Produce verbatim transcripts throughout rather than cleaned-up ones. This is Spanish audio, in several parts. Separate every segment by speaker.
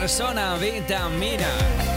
Speaker 1: Persona Vitamina.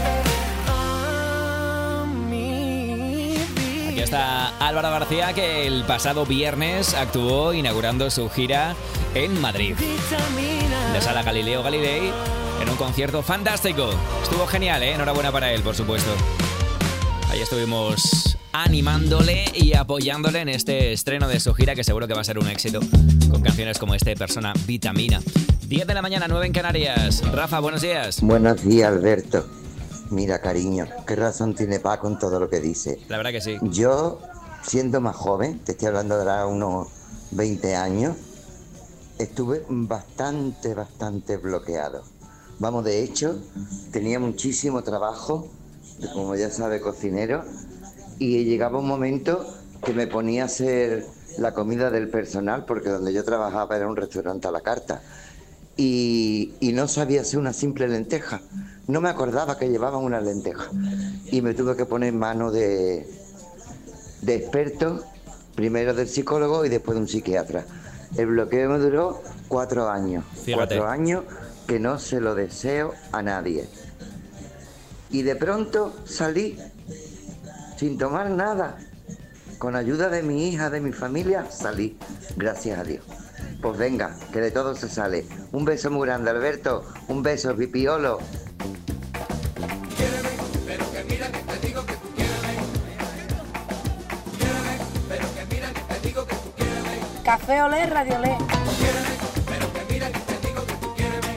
Speaker 1: Aquí está Álvaro García, que el pasado viernes actuó inaugurando su gira en Madrid. La Sala Galileo Galilei, en un concierto fantástico. Estuvo genial, ¿eh? Enhorabuena para él, por supuesto. Ahí estuvimos animándole y apoyándole en este estreno de su gira, que seguro que va a ser un éxito, con canciones como este, Persona Vitamina. diez de la mañana, nueve en Canarias. Rafa, buenos días.
Speaker 2: Buenos días, Alberto. Mira, cariño, qué razón tiene Paco con todo lo que dice.
Speaker 1: La verdad que sí.
Speaker 2: Yo, siendo más joven, te estoy hablando de ahora unos veinte años, estuve bastante, bastante bloqueado. Vamos, de hecho, tenía muchísimo trabajo, como ya sabe, cocinero, y llegaba un momento que me ponía a hacer la comida del personal, porque donde yo trabajaba era un restaurante a la carta, y, y no sabía hacer una simple lenteja. No me acordaba que llevaban una lenteja, y me tuve que poner en manos de, de expertos, primero del psicólogo y después de un psiquiatra. El bloqueo me duró cuatro años.
Speaker 1: Fíjate.
Speaker 2: Cuatro años que no se lo deseo a nadie. Y de pronto salí sin tomar nada. Con ayuda de mi hija, de mi familia, salí. Gracias a Dios. Pues venga, que de todo se sale. Un beso muy grande, Alberto. Un beso, pipiolo.
Speaker 3: Quiéreme, pero que mira que te digo que tú quiéreme. Quiéreme, pero que mira que te digo que tú quiéreme.
Speaker 4: Café Olé, Radio Olé.
Speaker 3: Quiéreme, pero que mira que te digo que tú quiéreme.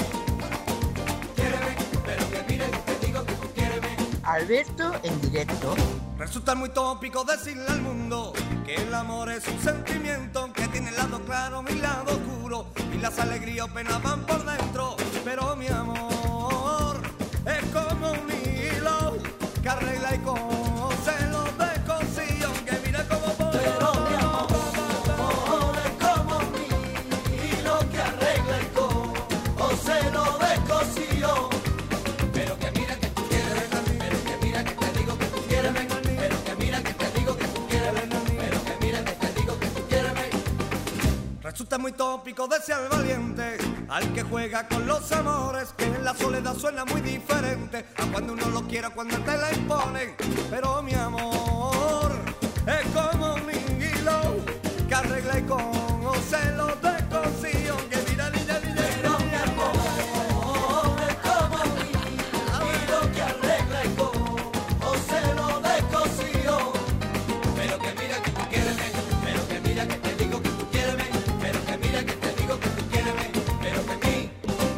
Speaker 3: Quiéreme, pero que mira que te digo que tú quiéreme.
Speaker 5: Alberto en directo.
Speaker 3: Resulta muy tópico decirle al mundo que el amor es un sentimiento que tiene el lado claro y el lado oscuro, y las alegrías o penas van por dentro. Pero mi amor es como un hilo que arregla y cose los descosidos, que mira cómo voy. Pero mi amor es como un hilo que arregla y cose los descosidos. Pero que mira que tú quieres, pero que mira que te digo que tú quieres, pero que mira que te digo que tú quieres, pero que mira que te digo que tú quieres. Resulta muy tópico desear valiente al que juega con los amores, que en la soledad suena muy diferente a cuando uno lo quiere, cuando te la imponen. Pero mi amor es como un hilo que arregla y conoce los descosidos, que mira, mira, mira. Pero mi amor es como un hilo que arregla y conoce los descosidos. Pero que mira que tú quieres, pero que mira que te digo que tú quieres, pero que mira que te digo que tú quieres, pero que mí.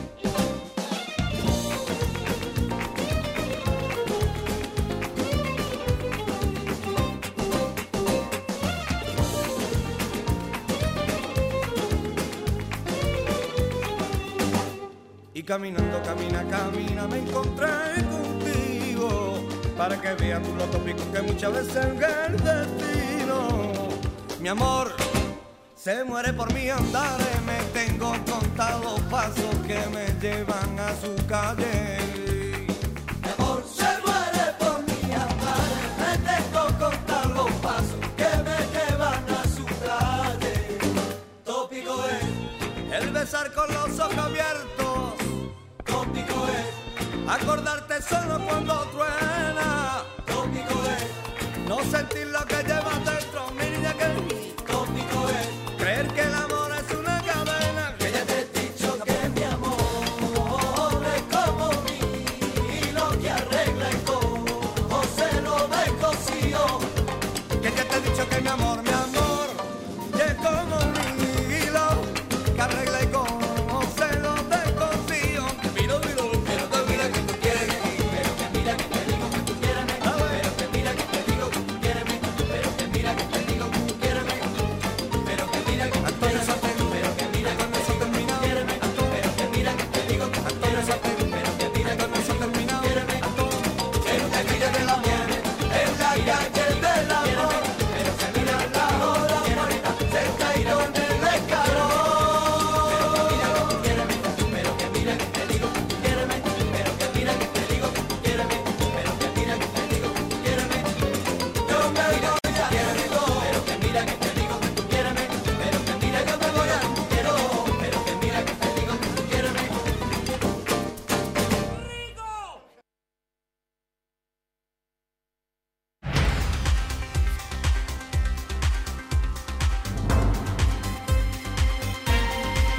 Speaker 3: Y caminando, camina, camina, me encontré contigo, para que veas tú lo tópico que muchas veces es el destino. Mi amor se muere por mí andar, me tengo contados pasos que me llevan a su calle. Mi amor se muere por mí andar, me tengo contados pasos que me llevan a su calle. Tópico es el besar con los ojos abiertos. Tópico es acordarte solo cuando truena. Tópico es no sentir lo que llevas dentro, mi niña, que tópico es creer que el amor es una cadena. Que ya te he dicho que mi amor es como mi hilo que arregla y cose lo descosido. Que ya te he dicho que mi amor, mi amor es como mi hilo que arregla y cose lo descosido. Miro, miro, pero que mira que tú quieres, pero que mira que te digo que tú quieres, pero que mira que te digo que tú quieres, pero que mira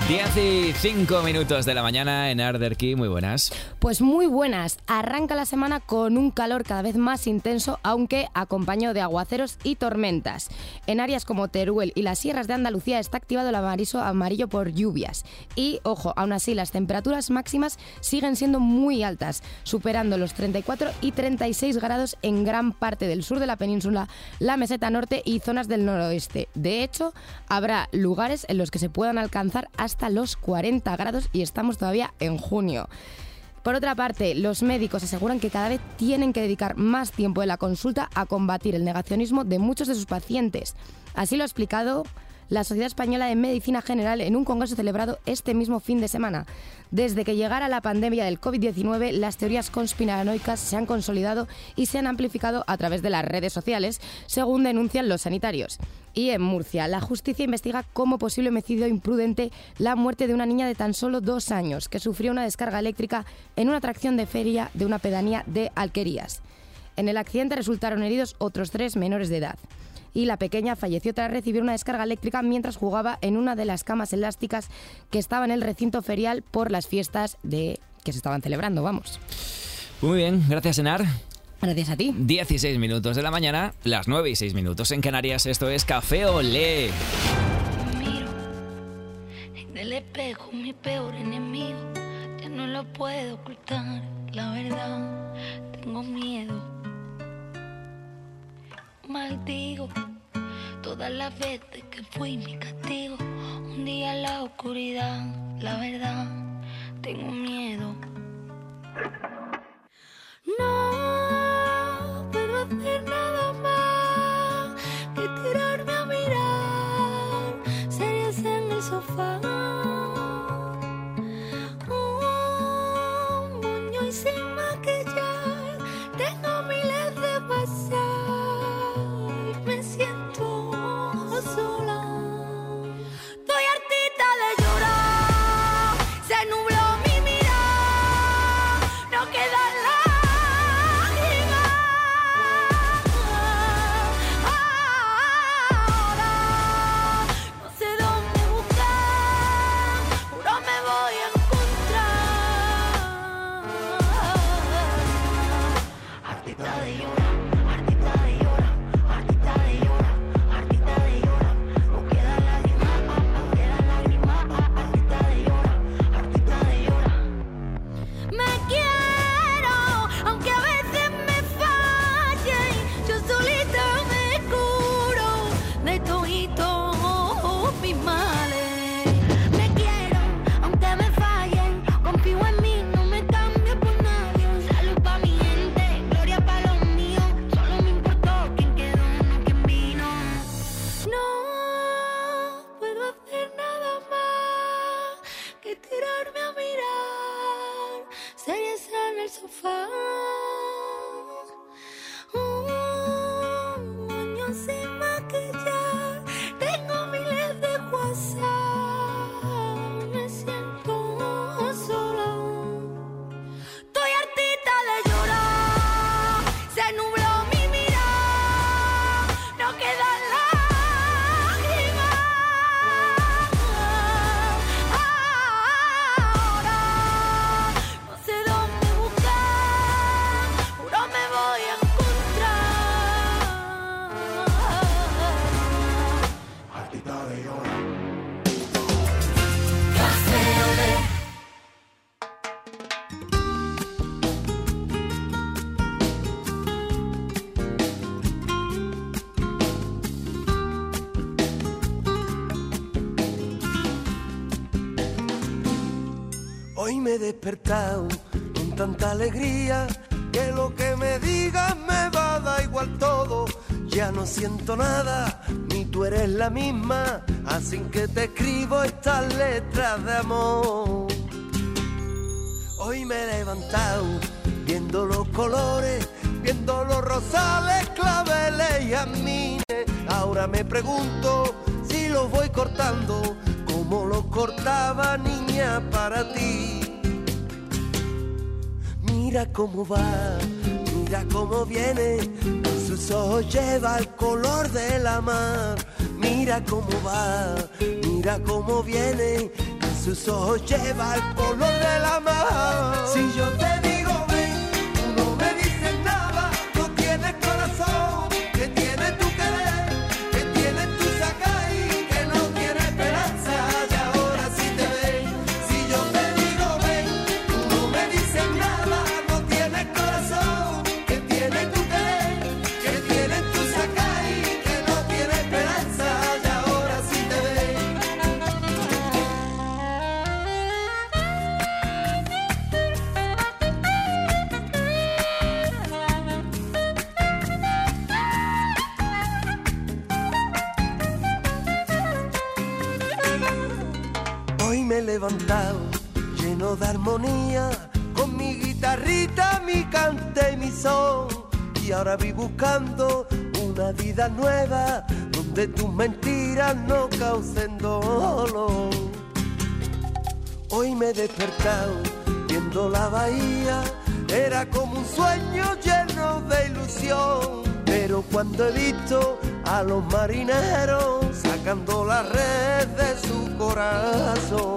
Speaker 1: diez y cinco minutos de la mañana en Arderky, muy buenas.
Speaker 4: Pues muy buenas. Arranca la semana con un calor cada vez más intenso, aunque acompañado de aguaceros y tormentas. En áreas como Teruel y las sierras de Andalucía está activado el aviso amarillo por lluvias. Y, ojo, aún así las temperaturas máximas siguen siendo muy altas, superando los treinta y cuatro y treinta y seis grados en gran parte del sur de la península, la meseta norte y zonas del noroeste. De hecho, habrá lugares en los que se puedan alcanzar hasta los cuarenta grados y estamos todavía en junio. Por otra parte, los médicos aseguran que cada vez tienen que dedicar más tiempo en la consulta a combatir el negacionismo de muchos de sus pacientes. Así lo ha explicado la Sociedad Española de Medicina General en un congreso celebrado este mismo fin de semana. Desde que llegara la pandemia del covid diecinueve, las teorías conspiranoicas se han consolidado y se han amplificado a través de las redes sociales, según denuncian los sanitarios. Y en Murcia, la justicia investiga como posible homicidio imprudente la muerte de una niña de tan solo dos años que sufrió una descarga eléctrica en una atracción de feria de una pedanía de Alquerías. En el accidente resultaron heridos otros tres menores de edad. Y la pequeña falleció tras recibir una descarga eléctrica mientras jugaba en una de las camas elásticas que estaba en el recinto ferial por las fiestas de que se estaban celebrando, vamos.
Speaker 1: Muy bien, gracias, Enar.
Speaker 4: Gracias a ti.
Speaker 1: dieciséis minutos de la mañana, las nueve y seis minutos en Canarias. Esto es Café Olé.
Speaker 6: Me miro en el espejo, mi peor enemigo. Ya no lo puedo ocultar, la verdad, tengo miedo. Maldigo todas las veces que fui mi castigo. Un día en la oscuridad, la verdad, tengo miedo. No puedo hacer nada más que tirarme a mirar series en el sofá. Un moño y sin maquillar, tengo miles de pasar. Me siento sola. Estoy hartita de llorar. Se nubló mi mirada. No queda lágrimas. Ahora no sé dónde buscar. Juro me voy a encontrar. Hartita de llorar.
Speaker 3: Hoy me he despertado con tanta alegría que lo que me digas me va a dar igual todo. Ya no siento nada, ni tú eres la misma, así que te escribo estas letras de amor. Hoy me he levantado viendo los colores, viendo los rosales, claveles y jazmines. Ahora me pregunto si los voy cortando como los cortaba niña para ti. Mira cómo va, mira cómo viene, en sus ojos lleva el color de la mar. Mira cómo va, mira cómo viene, en sus ojos lleva el color de la mar. Si yo te digo ven, tú no me dices nada, no tienes corazón, que tiene tu querer, que tiene tu sacar y que no tiene esperanza, y ahora sí te ven. Si yo te digo ven, tú no me dices nada, no tienes corazón, que tiene tu querer, que tiene tu sacar y que no tiene esperanza, y ahora sí te ven. Hoy me he levantado lleno de armonía, con mi guitarrita, mi cante y mi son. Y ahora vi buscando una vida nueva, donde tus mentiras no causen dolor. Hoy me he despertado viendo la bahía, era como un sueño lleno de ilusión. Pero cuando he visto a los marineros sacando la red de su corazón,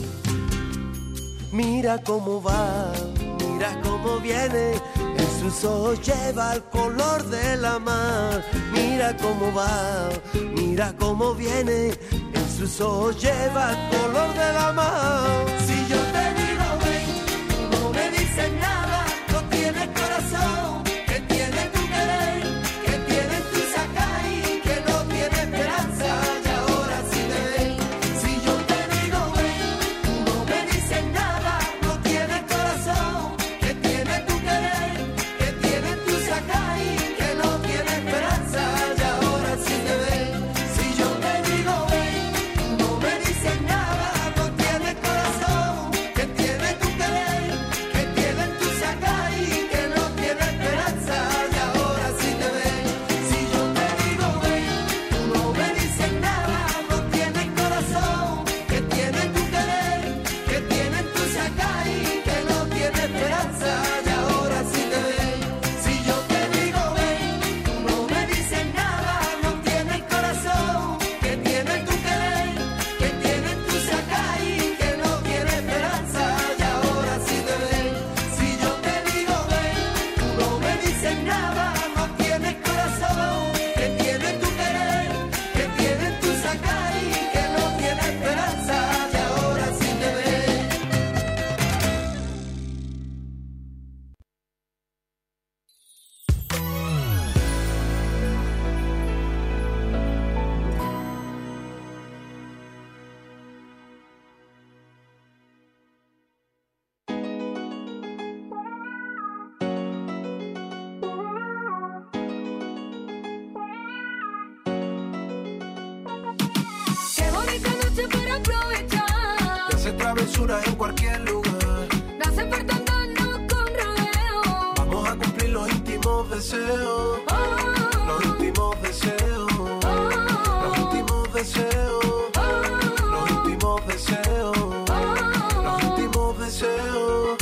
Speaker 3: mira cómo va, mira cómo viene, en sus ojos lleva el color de la mar. Mira cómo va, mira cómo viene, en sus ojos lleva el color de la mar. Si yo te digo ven, tú no me dices nada, no tienes corazón, que tiene tu querer, que tiene tu sacar y que no tiene esperanza, y ahora sí te ven. Si yo te digo ven, tú no me dices nada, no tienes corazón, que tiene tu querer, que tiene tu sacar y que no tiene esperanza, y ahora sí te ven. Si yo te digo ven, tú no me dices nada, no tienes corazón, que tiene tu querer, que tiene tu sacar y que no tiene esperanza, y ahora sí te ven. Si yo te digo ven, tú no me dices nada, no tienes corazón, que tiene tu querer, que tiene tu sacar y que no tiene esperanza, y ahora sí te ven. Si yo te digo ven, tú no me dices nada, no tienes corazón, que tiene tu querer, que tiene tu sacar y que no tiene esperanza, y ahora sí te ven. Si yo te digo ven, tú no me dices nada, no tienes corazón, que tiene tu querer, que tiene tu sacar y que no tiene esperanza, y ahora sí te ven.
Speaker 6: Qué bonita noche para aprovechar.
Speaker 3: Te hace travesuras en cualquier lugar.
Speaker 6: No hace falta andarnos con rodeo.
Speaker 3: Vamos a cumplir los íntimos deseos.
Speaker 6: Oh,
Speaker 3: Los íntimos deseos.
Speaker 6: oh,
Speaker 3: Los íntimos deseos.
Speaker 6: oh,
Speaker 3: Los íntimos deseos. Los íntimos deseos.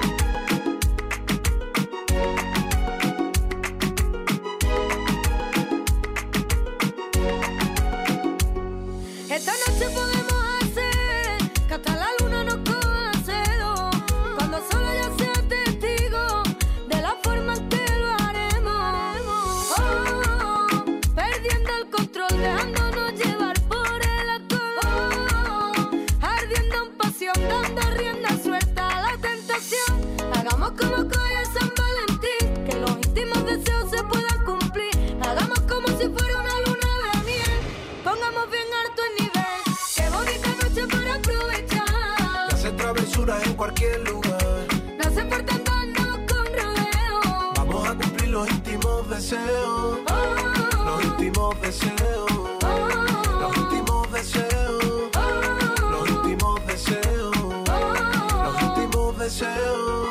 Speaker 6: Esta noche podemos hacer que hasta la luna nos coja cedo, cuando solo ella sea testigo de la forma en que lo haremos. Oh, perdiendo el control, dejándonos llevar por el alcohol. Oh, ardiendo en pasión, dando rienda suelta a la tentación. Hagamos como coge San Valentín, que los íntimos deseos se puedan cumplir. Hagamos como si fuera una luna de miel, pongamos bien alto el nivel. Qué bonita noche para aprovechar.
Speaker 3: Te hace travesuras en cualquier lugar.
Speaker 6: No hace falta andarnos con rodeo.
Speaker 3: Vamos a cumplir los íntimos deseos.
Speaker 6: Oh,
Speaker 3: Los íntimos deseos.
Speaker 6: oh,
Speaker 3: Los íntimos deseos.
Speaker 6: oh,
Speaker 3: Los íntimos deseos. Los
Speaker 6: oh.
Speaker 3: íntimos deseos.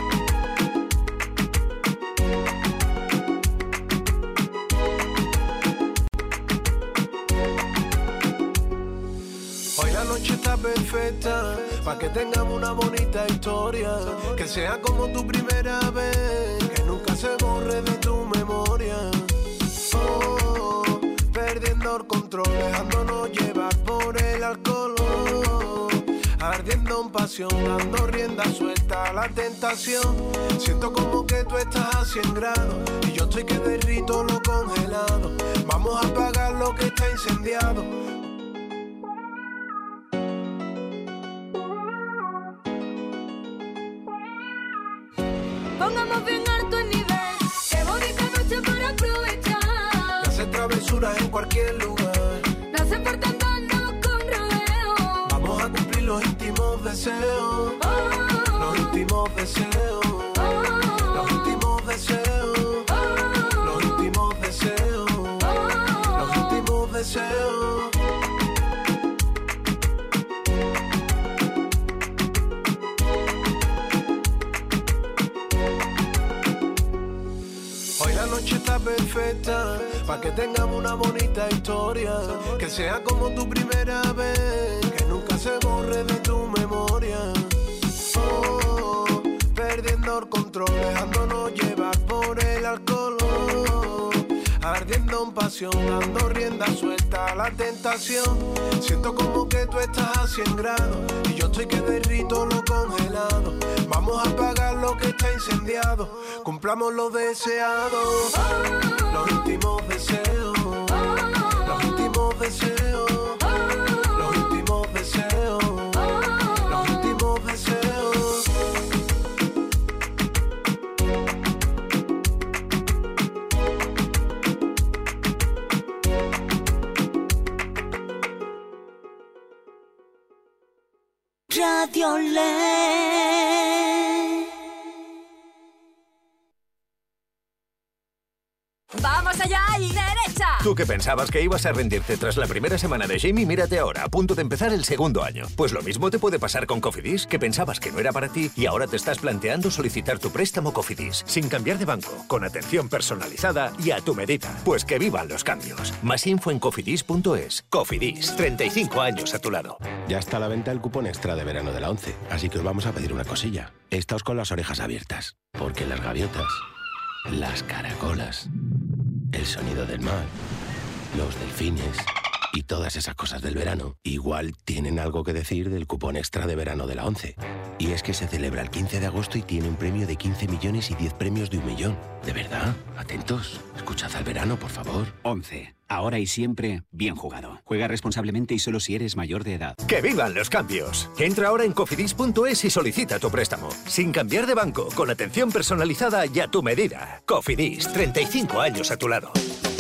Speaker 3: Hoy la noche está perfecta, pa' que tengamos una bonita historia, que sea como tu primera vez, que nunca se borre de tu memoria. Oh, perdiendo el control, dejándonos llevar por el alcohol. Oh,
Speaker 7: ardiendo en pasión, dando rienda suelta a la tentación. Siento como que tú estás a cien grados y yo estoy que derrito lo congelado. Vamos a apagar lo que está incendiado.
Speaker 6: Pongamos bien alto el nivel, qué bonita noche para aprovechar.
Speaker 7: Y hacer travesuras en cualquier lugar.
Speaker 6: No hace falta andarnos con rodeo.
Speaker 7: Vamos a cumplir los íntimos deseos.
Speaker 6: Oh,
Speaker 7: Los íntimos deseos.
Speaker 6: oh,
Speaker 7: Los íntimos deseos.
Speaker 6: oh,
Speaker 7: Los íntimos deseos.
Speaker 6: oh.
Speaker 7: Los íntimos deseos. Hoy la noche está perfecta, pa' que tengamos una bonita historia. Que sea como tu primera vez, que nunca se borre de tu memoria. Oh, perdiendo el control, dejándonos llevar por el alcohol. Oh, ardiendo en pasión, dando rienda suelta a la tentación. Siento como que tú estás a cien grados y yo estoy que derrito lo congelado. Vamos a apagar lo que está incendiado. Cumplamos lo deseado. Los íntimos deseos. Los íntimos deseos. Los íntimos deseos. Los íntimos deseos.
Speaker 6: Radio Ley. ¡Vamos allá y derecha!
Speaker 8: Tú que pensabas que ibas a rendirte tras la primera semana de Jamie, mírate ahora, a punto de empezar el segundo año. Pues lo mismo te puede pasar con Cofidis, que pensabas que no era para ti y ahora te estás planteando solicitar tu préstamo Cofidis, sin cambiar de banco, con atención personalizada y a tu medida. Pues que vivan los cambios. Más info en cofidis punto es. Cofidis, treinta y cinco años a tu lado.
Speaker 9: Ya está a la venta el cupón extra de verano de la ONCE, así que os vamos a pedir una cosilla. Estáos con las orejas abiertas, porque las gaviotas, las caracolas, el sonido del mar, los delfines y todas esas cosas del verano igual tienen algo que decir del cupón extra de verano de la ONCE. Y es que se celebra el quince de agosto y tiene un premio de quince millones y diez premios de un millón. ¿De verdad? Atentos. Escuchad al verano, por favor.
Speaker 10: ONCE. Ahora y siempre, bien jugado. Juega responsablemente y solo si eres mayor de edad.
Speaker 8: ¡Que vivan los cambios! Entra ahora en cofidis punto es y solicita tu préstamo. Sin cambiar de banco, con atención personalizada y a tu medida. Cofidis, treinta y cinco años a tu lado.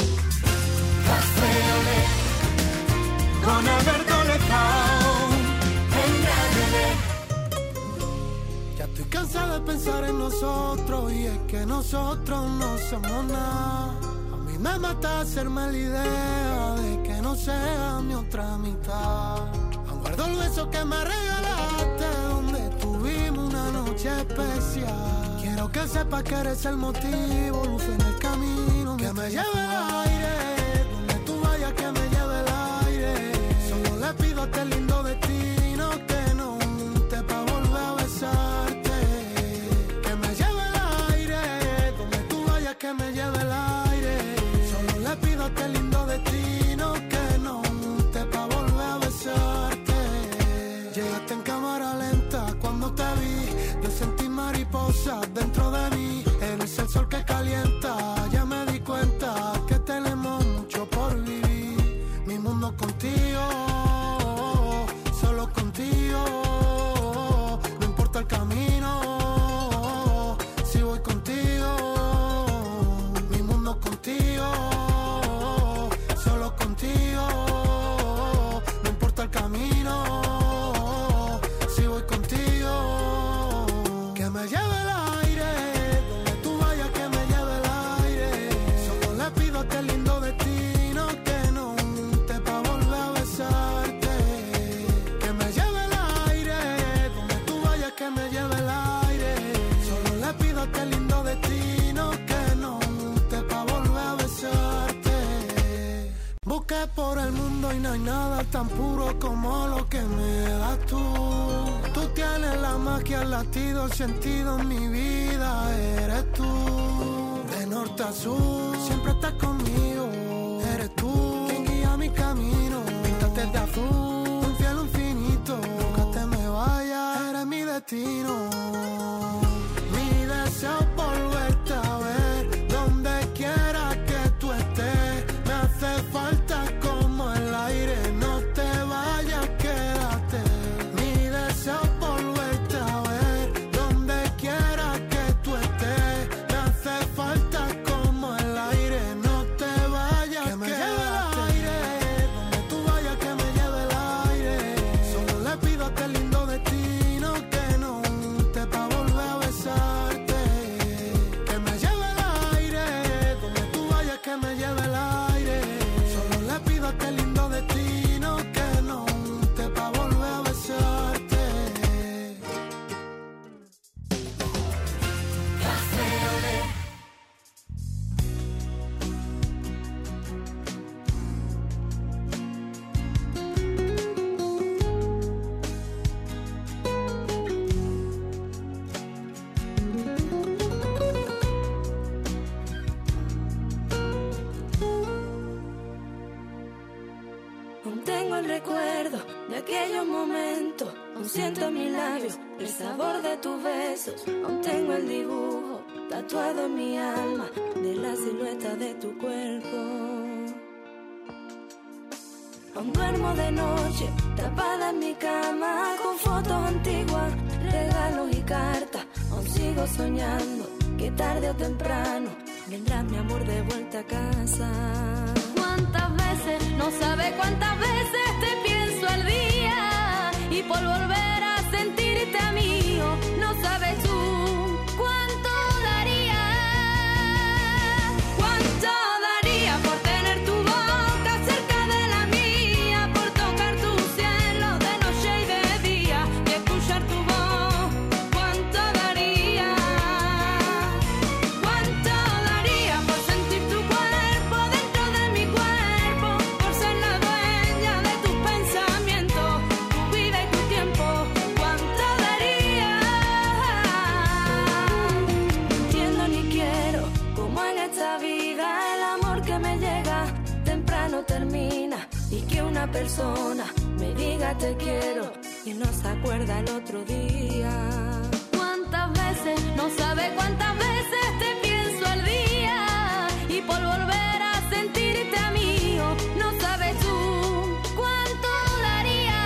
Speaker 3: Con Alberto Lezao en Radio Ley.
Speaker 11: Ya estoy cansada de pensar en nosotros y es que nosotros no somos nada. A mí me mata hacerme la idea de que no sea mi otra mitad. Aún guardo el beso que me regalaste donde tuvimos una noche especial. Quiero que sepas que eres el motivo, luz en el camino, que me lleve al aire, donde tú vayas que me lleve el aire. Solo le pido a este lindo destino que no te pa' volver a besarte. Que me lleve el aire, donde tú vayas que me lleve el aire. Solo le pido a este lindo destino que no te pa' volver a besarte. Llegaste en cámara lenta cuando te vi, yo sentí mariposas dentro de mí. Eres el sol que calienta, ya me di cuenta que tenemos mucho por vivir. Mi mundo contigo, solo contigo. No importa el camino, si voy contigo. Mi mundo contigo, solo contigo. No importa el camino, si voy contigo. Que me lleve el aire, donde tú vayas que me lleve el aire. Solo le pido a este lindo destino que no te pa' volver a besarte. Que me lleve el aire, donde tú vayas que me lleve el aire. Solo le pido a este lindo destino que no te pa' volver a besarte. Busqué por el mundo y no hay nada tan puro como lo que me das tú. Tú tienes la magia, el latido, el sentido en mi vida. Eres tú, de norte a sur, siempre estás conmigo. Eres tú, quien guía mi camino. Píntate de azul, un cielo infinito. Nunca te me vayas.
Speaker 6: Aún tengo el recuerdo de aquellos momentos, aún siento en mis labios el sabor de tus besos, aún tengo el dibujo tatuado en mi alma de la silueta de tu cuerpo. Aún duermo de noche, tapada en mi cama, con fotos antiguas, regalos y cartas. Aún sigo soñando que tarde o temprano vendrá mi amor de vuelta a casa. ¿Cuántas veces, no sabe cuántas veces te pienso al día? Y por volver a sentirte mío, no sabes tú cuánto daría. Cuánto daría por tener tu boca cerca de la mía, por tocar tu cielo de noche y de día y escuchar tu voz. Cuánto daría. Cuánto daría por sentir tu cuerpo dentro de mi cuerpo, por ser la dueña de tus pensamientos, tu vida y tu tiempo. Cuánto daría. No entiendo ni quiero cómo en esta vida el amor que me llega temprano termina, y que una persona me diga te quiero y no se acuerda el otro día. ¿Cuántas veces, no sabe cuántas veces te pienso al día? Y por volver a sentirte mío, no sabes tú cuánto daría.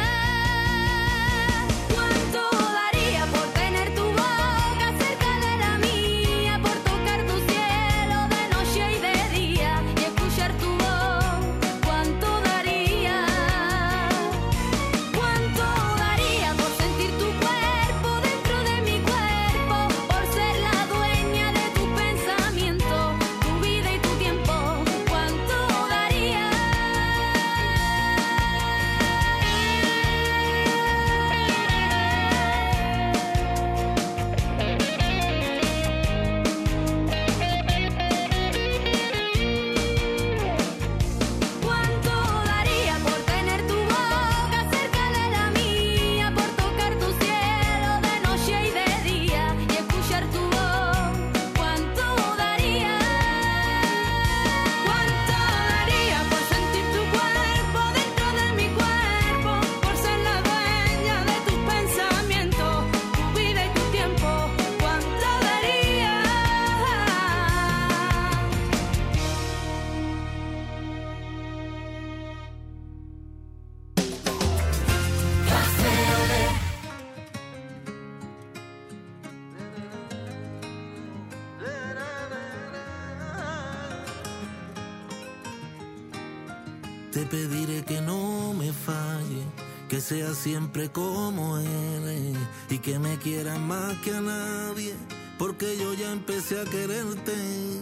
Speaker 6: Cuánto daría por tener tu boca cerca de la mía, por tocar tu cielo de noche y de día y escuchar tu voz. Cuánto daría. Cuánto daría por sentir tu cuerpo dentro de mi cuerpo, por ser la dueña de tus pensamientos, tu vida y tu tiempo. Cuánto daría. Cuánto daría por tener tu boca cerca de la mía, por tocar tu cielo de noche y de día y escuchar tu voz. Cuánto daría. Cuánto daría por sentir tu cuerpo dentro de mi cuerpo, por ser la dueña de tus pensamientos, tu vida y tu tiempo. Cuánto daría.
Speaker 12: Te pediré que no me falle, que sea siempre como eres y que me quieras más que a nadie, porque yo ya empecé a quererte.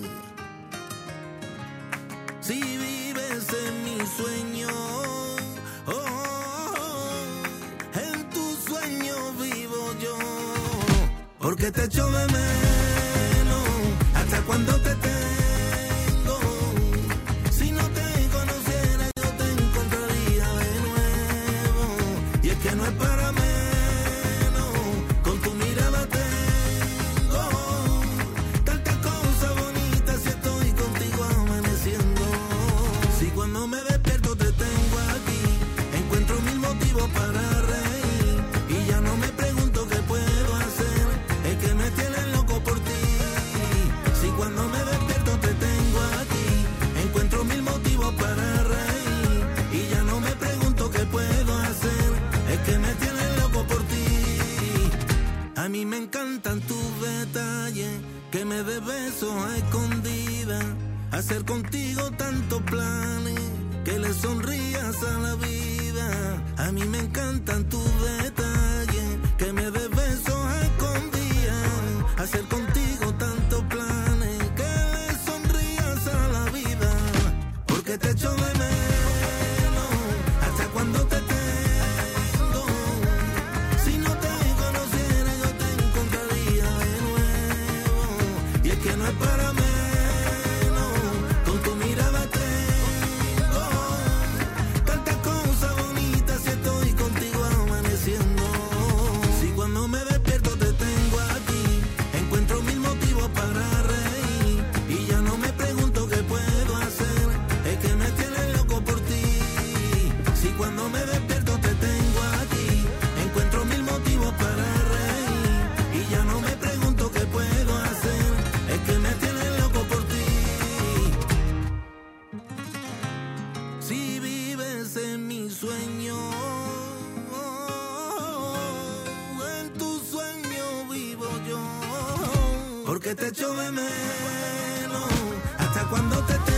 Speaker 12: Si vives en mi sueño, oh, oh, oh, en tu sueño vivo yo, porque te echo de menos hasta cuando te tengo. Si no te conociera yo te encontraría de nuevo, y es que no es para menos, con tu mirada tengo tantas cosas bonitas si estoy contigo amaneciendo. Si cuando me despierto te tengo aquí, encuentro mil motivos para reír, y ya no me pregunto qué puedo hacer, es que me tienes loco por ti. Si cuando me despierto te tengo aquí, encuentro mil motivos para reír, y ya no me pregunto qué puedo hacer, es que me tienes loco por ti. A mí me encantan tus detalles, que me des besos a escondidas, hacer contigo tantos planes, que le sonrías a la vida. A mí me encantan tus detalles, que me des besos a escondidas, hacer contigo tantos planes, que le sonrías a la vida, porque te echo de menos hasta cuando te tengo. Si no te conociera yo te encontraría de nuevo, y es que no es para menos, con tu mirada tengo tantas cosas bonitas si estoy contigo amaneciendo. Si cuando me despierto te tengo aquí, encuentro mil motivos para reír, y ya no me pregunto qué puedo hacer, es que me tienes loco por ti. Si cuando me despierto te tengo aquí, encuentro mil motivos para reír y ya no me pregunto qué puedo hacer, es que me tienes loco por ti. Si vives en mi sueño, en tu sueño vivo yo, porque te echo de menos, hasta cuando te tengo.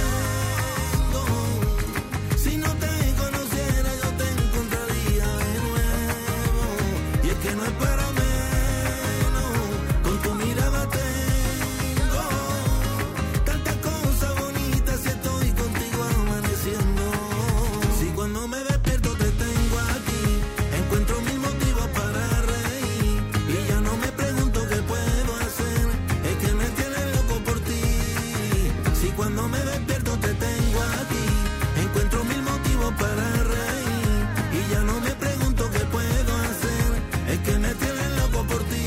Speaker 12: Si no te conociera yo te encontraría de nuevo, y es que no es para menos, con tu mirada tengo tantas cosas bonitas si estoy contigo amaneciendo. Si cuando me despierto te tengo aquí, encuentro mil motivos para reír y ya no me pregunto qué puedo hacer, es que me tienes loco por ti. Si cuando me despierto te tengo aquí, encuentro mil motivos para reír y ya no me pregunto qué puedo hacer, es que me tienes loco por ti.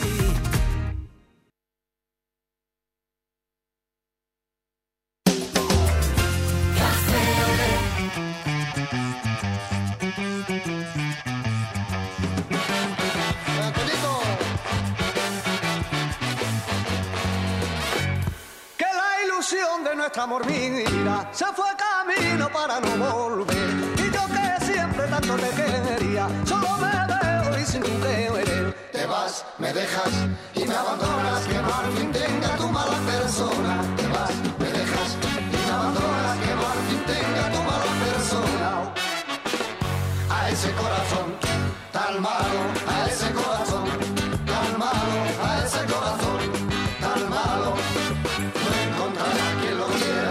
Speaker 3: Que la ilusión de nuestro amor mira se fue camino para no volver, y yo que siempre tanto te quería solo me veo y sin tu querer. Te vas, me dejas y me abandonas, que no al fin tenga tu mala persona. Te vas, me dejas y me abandonas, que no al fin tenga tu mala persona. A ese corazón tan malo, a ese corazón tan malo, a ese corazón tan malo, no encontrará quien lo quiera.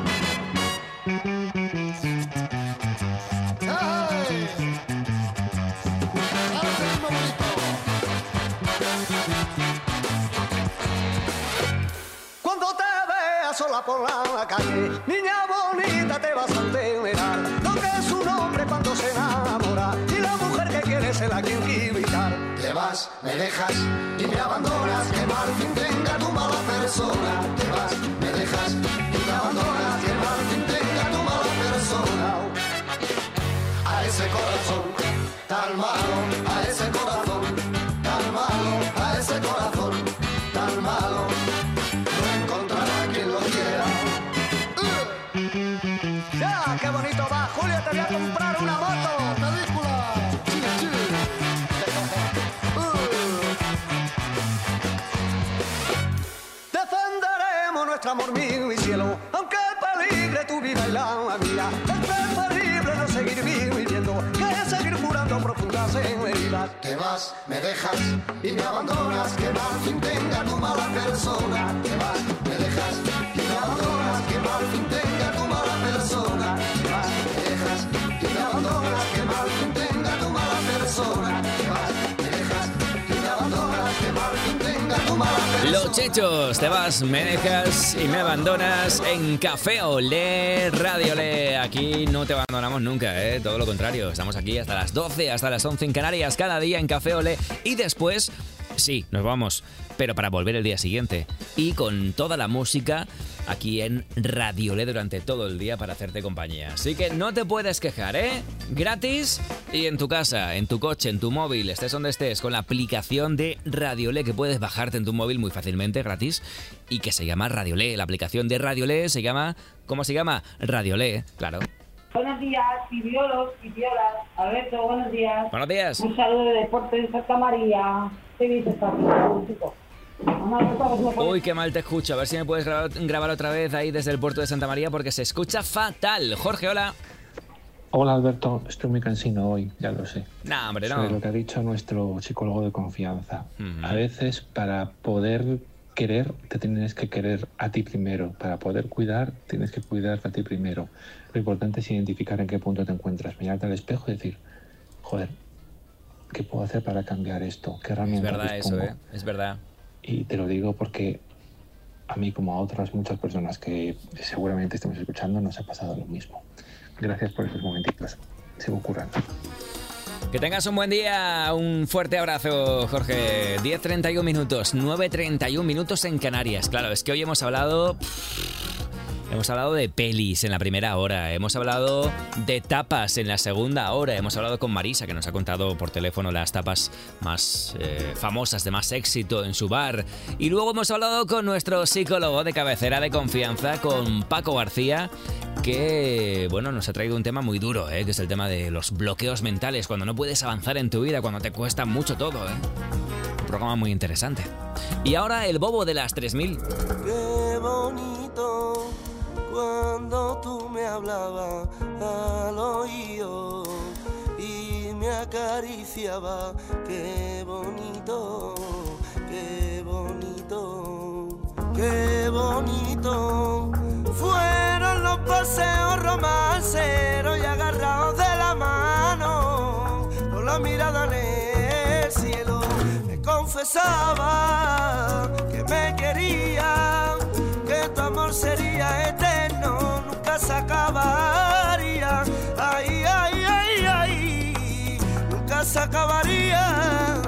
Speaker 3: ¡Ay! Ahora seguimos bonito. Cuando te veas sola por la calle, niña bonita, te vas a enterar lo que es un hombre cuando se enamora y la mujer que quiere se la quiere evitar. Te vas, me dejas y me abandonas, que no al fin tenga tu mala persona. Te vas, me dejas y me abandonas, que no al fin tenga tu mala persona. A ese corazón tan malo, a ese corazón tan malo, a ese corazón tan malo, no encontrará quien lo quiera. Uh. Ya, qué bonito va, Julio, te voy a comprar una moto. Película. Sí, sí. Defenderemos nuestro amor mío y cielo, aunque peligre tu vida y la mía. Es preferible no seguir viviendo que seguir curando profundas heridas. Te vas, me dejas y me abandonas, que no al fin tenga tu mala persona. Te vas, me dejas y me abandonas, que no al fin tenga tu mala persona. Te vas, me dejas y me abandonas, que no al fin tenga tu mala persona. Te vas, me dejas y me abandonas, que no al fin tenga tu mala persona.
Speaker 1: Los Chechos, te vas, me dejas y me abandonas en Café Olé, Radio Olé. Aquí no te abandonamos nunca, ¿eh? Todo lo contrario. Estamos aquí hasta las doce, hasta las once en Canarias, cada día en Café Olé. Y después, sí, nos vamos, pero para volver el día siguiente. Y con toda la música aquí en Radio Olé durante todo el día para hacerte compañía. Así que no te puedes quejar, ¿eh? Gratis y en tu casa, en tu coche, en tu móvil, estés donde estés, con la aplicación de Radio Olé que puedes bajarte en tu móvil muy fácilmente, gratis, y que se llama Radio Olé. La aplicación de Radio Olé se llama... ¿Cómo se llama? Radio Olé, claro.
Speaker 13: Buenos días, pibiolos y pibiolas. Alberto, buenos días.
Speaker 1: Buenos días.
Speaker 13: Un saludo de Deportes de Santa María. ¿Qué dices, papi? Chico.
Speaker 1: Uy, qué mal te escucho. A ver si me puedes grabar, grabar otra vez ahí desde el puerto de Santa María porque se escucha fatal. Jorge, hola.
Speaker 14: Hola, Alberto. Estoy muy cansino hoy, ya lo sé.
Speaker 1: No, hombre, no.
Speaker 14: Sobre lo que ha dicho nuestro psicólogo de confianza.
Speaker 1: Uh-huh.
Speaker 14: A veces, para poder querer, te tienes que querer a ti primero. Para poder cuidar, tienes que cuidarte a ti primero. Lo importante es identificar en qué punto te encuentras. Mirarte al espejo y decir, joder, ¿qué puedo hacer para cambiar esto? ¿Qué herramientas
Speaker 1: Es verdad
Speaker 14: dispongo?
Speaker 1: eso, ¿eh? Es verdad.
Speaker 14: Y te lo digo porque a mí, como a otras muchas personas que seguramente estemos escuchando, nos ha pasado lo mismo. Gracias por esos momentitos. Sigo currando.
Speaker 1: Que tengas un buen día, un fuerte abrazo, Jorge. diez treinta y uno minutos, nueve treinta y uno minutos en Canarias. Claro, es que hoy hemos hablado Hemos hablado de pelis en la primera hora, hemos hablado de tapas en la segunda hora, hemos hablado con Marisa, que nos ha contado por teléfono las tapas más eh, famosas, de más éxito en su bar. Y luego hemos hablado con nuestro psicólogo de cabecera de confianza, con Paco García, que bueno, nos ha traído un tema muy duro, ¿eh? Que es el tema de los bloqueos mentales, cuando no puedes avanzar en tu vida, cuando te cuesta mucho todo. ¿eh? Un programa muy interesante. Y ahora el bobo de las tres mil.
Speaker 15: Qué bonito cuando tú me hablabas al oído y me acariciaba. Qué bonito, qué bonito, qué bonito. Fueron los paseos romanceros y agarrados de la mano, con la mirada en el cielo. Me confesaba que me quería, que tu amor sería eterno, nunca se acabaría. Ay, ay, ay, ay, nunca se acabaría.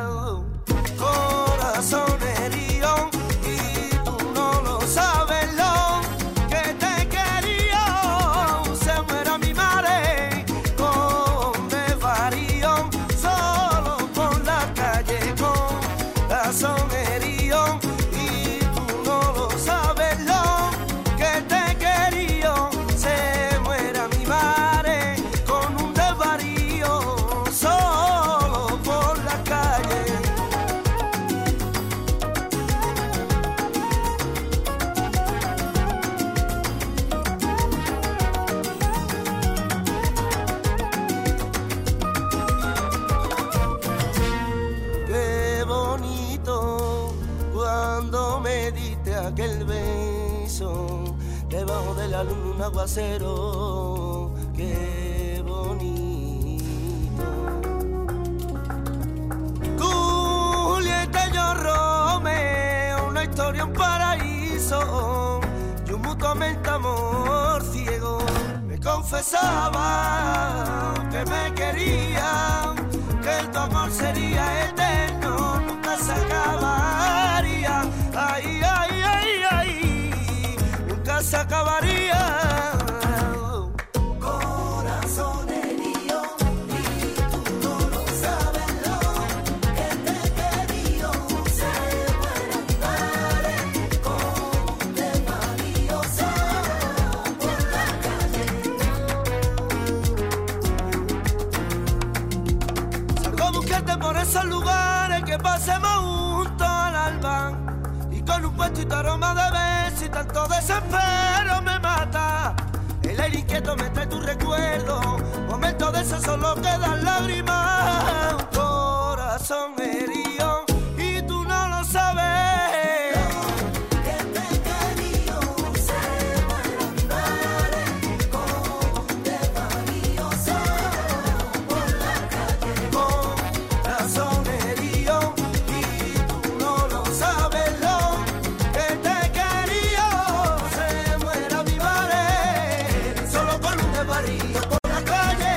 Speaker 15: Corazón herido, y tú no lo sabes lo que te quería. Se muera mi madre con desvarío, solo por la calle con corazón herido. Un aguacero, qué bonito. Julieta y yo Romeo, una historia, un paraíso y un mutuamente amor ciego. Me confesaba que me quería, que tu amor sería eterno, nunca se acabaría. Ay, ay, ay, ay, nunca se acabaría. Corazón herido, y tú no lo sabes lo que te quería. Se muere mi madre con un desvarío, solo por la calle. Salgo a buscarte por esos lugares que pasemos juntos al alba, y con un puestito aroma de beso y tanto desespero me mata. El aire inquieto me trae tu recuerdo, momentos de esos solo quedan lágrimas. Un corazón herido y tú no lo sabes. Que te he querido, se muere mi madre con un desvarío, solo por la calle. Corazón herido y tú no lo sabes lo que te he querido. Se muera mi madre solo por un desvarío por la calle.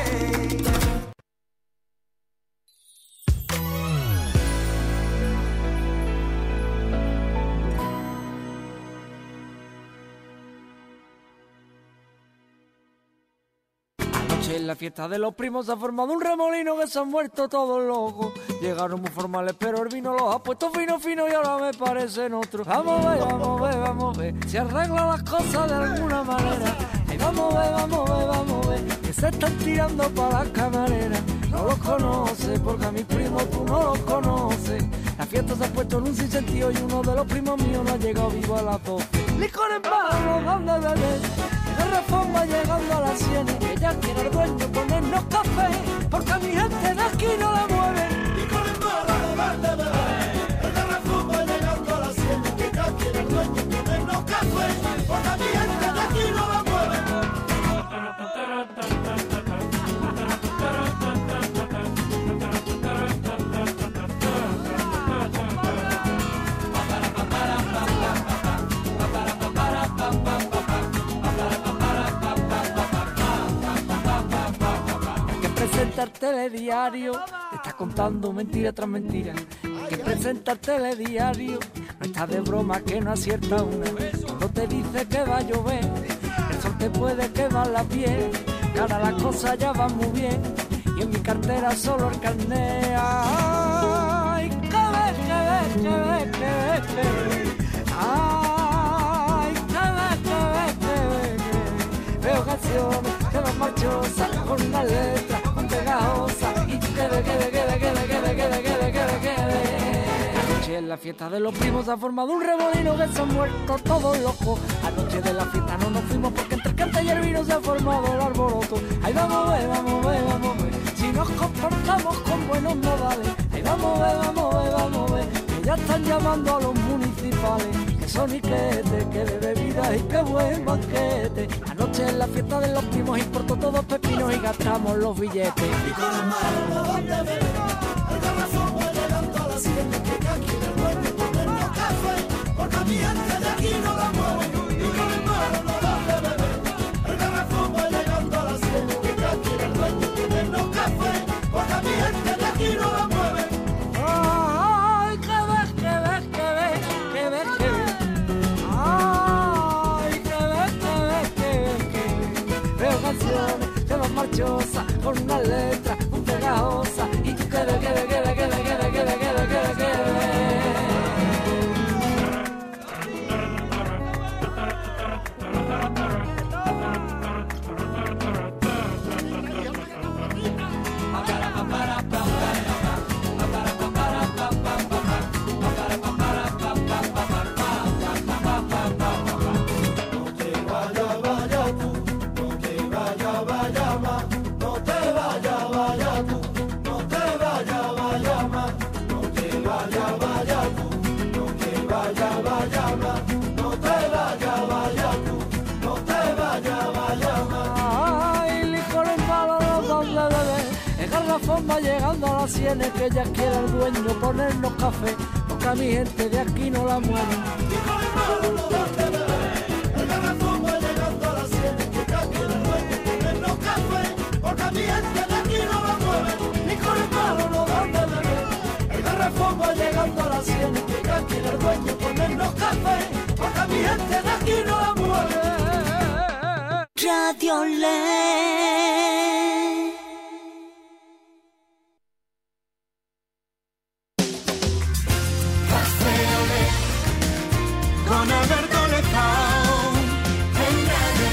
Speaker 16: Anoche en la fiesta de los primos se ha formado un remolino que se han muerto todos locos. Llegaron muy formales pero el vino los ha puesto fino fino y ahora me parecen otros. Vamos a ver, vamos a ver, vamos a ver si arreglan las cosas de alguna manera. Ay, vamos a ver, vamos a ver, vamos a ver que se están tirando para las camareras. No los conoce porque a mis primos tú no los conoces. La fiesta se ha puesto en un sinsentido y uno de los primos míos no ha llegado vivo a las doce. Licor en mano, van de beber, de reforma llegando a las cien. Que ya quiere el dueño ponernos café, porque a mi gente de aquí no la mueve. Licor en mano, van de beber, de reforma llegando a las cien. Que ya quiere el dueño ponernos café, porque a mi gente de aquí no la mueve. Presenta el telediario, te está contando mentira tras mentira. El que presenta el telediario no está de broma que no acierta una. Cuando te dice que va a llover, el sol te puede quemar la piel, que ahora las cosas ya van muy bien, y en mi cartera solo el carné. Ay, que ves, que ves, que ves, que ves, que ves. Ay, que ves, que ves, que ves, que ves. Veo canciones que van marchosas, con una letra muy pegajosa, y tú que ves, que ves, que ves, que ves, que ves, que ves, que ves, que ves, que ves. Anoche en la fiesta de los primos se ha formado un remolino que se han muerto todos locos. Anoche de la fiesta no nos fuimos porque entre el cante y el vino se ha formado el alboroto. Ahí vamos a ver, vamos a ver, vamos a ver, si nos comportamos con buenos modales. Ahí vamos a ver, vamos a ver, vamos a ver, que ya están llamando a los municipales, que son iquetes, que de bebidas y que buen banquete. Anoche en la fiesta de los primos importó todos pepinos y gastamos los billetes. Y con las manos donde bebemos, el garrafón va llegando a la siete, que aquí en el dueño ponernos café, porque a mi gente de aquí no la mueve. Y con las manos donde bebemos, el garrafón va llegando a la siete, que aquí en el dueño ponernos café, porque a mi gente de aquí no la mueve. Ay, que ves, que ves, que ves, que ves, que ves. Ay, que ves, que ves, que ves, que ves. Veo canciones que van marchosas, con una letra muy pegajosa, y tú que ves, que ves, que ves, que ves, que ves, que ves, que ves, que ves, que ves. Va llegando a las sienes, que ya quiere el dueño ponernos café, porque a mi gente de aquí no la mueve. Y con el malo no da de beber, el garrafón va llegando a las sienes, que ya quiere el dueño ponernos café, porque a mi gente de aquí no la mueve. Y con el malo no da de beber, el garrafón va llegando a las sienes, que ya quiere el dueño ponernos café, porque a mi gente de aquí no la mueve. Radio Le.
Speaker 11: Con Alberto Lezao en Radio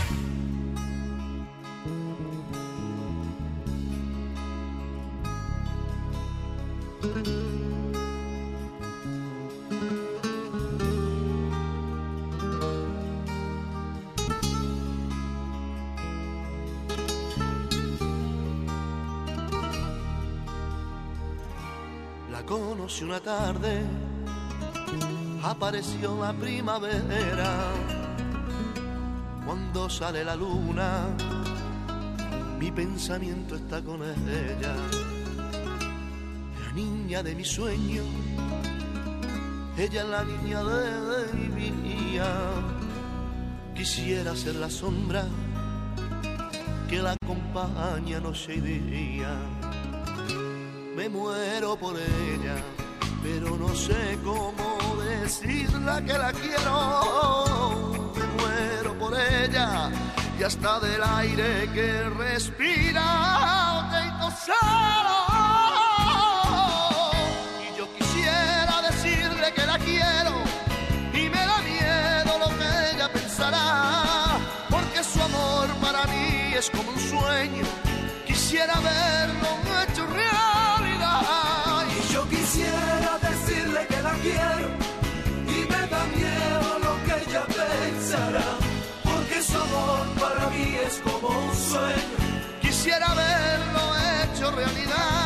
Speaker 17: La conocí una tarde, apareció la primavera, cuando sale la luna, mi pensamiento está con ella, la niña de mi sueño, ella es la niña de mi vida, quisiera ser la sombra que la acompaña noche y día, me muero por ella, pero no sé cómo decirla que la quiero. Me muero por ella y hasta del aire que respira te solo. Y yo quisiera decirle que la quiero y me da miedo lo que ella pensará, porque su amor para mí es como un sueño, quisiera verlo hecho realidad. Y yo quisiera decirle que la quiero y me da miedo lo que ella pensará, porque su amor para mí es como un sueño, quisiera verlo hecho realidad.